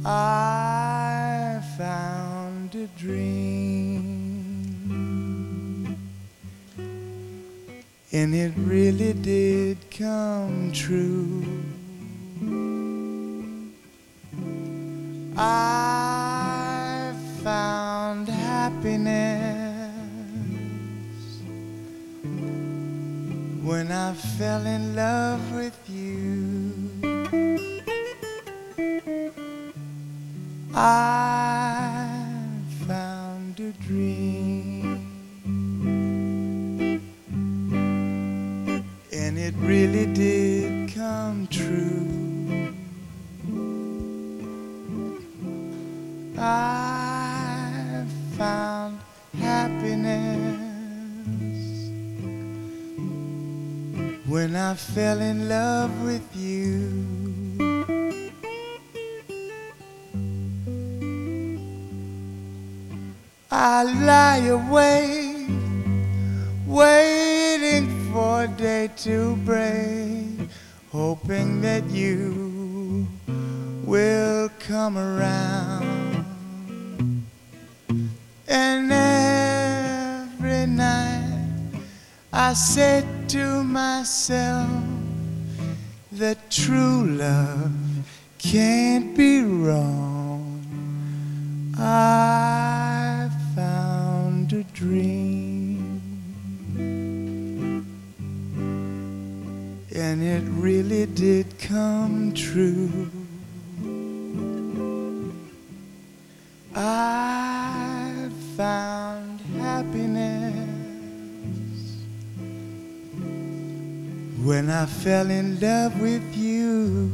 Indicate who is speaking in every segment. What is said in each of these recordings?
Speaker 1: I found a dream, and it really did come true. I found happiness when I fell in love with you. I found a dream, and it really did come true. I found happiness when I fell in love with you. I lie awake, waiting for day to break, hoping that you will come around. And every night I say to myself that true love can't be wrong. I found a dream, and it really did come true. I found happiness when I fell in love with you.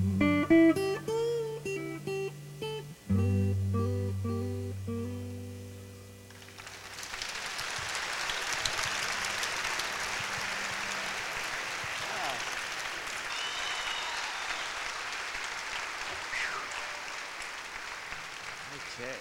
Speaker 2: Okay.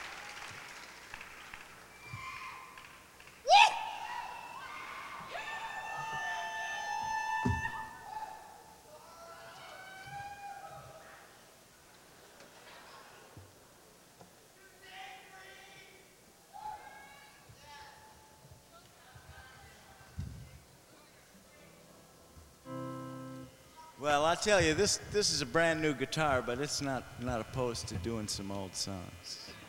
Speaker 2: Well, I'll tell you, this is a brand new guitar, but it's not opposed to doing some old songs.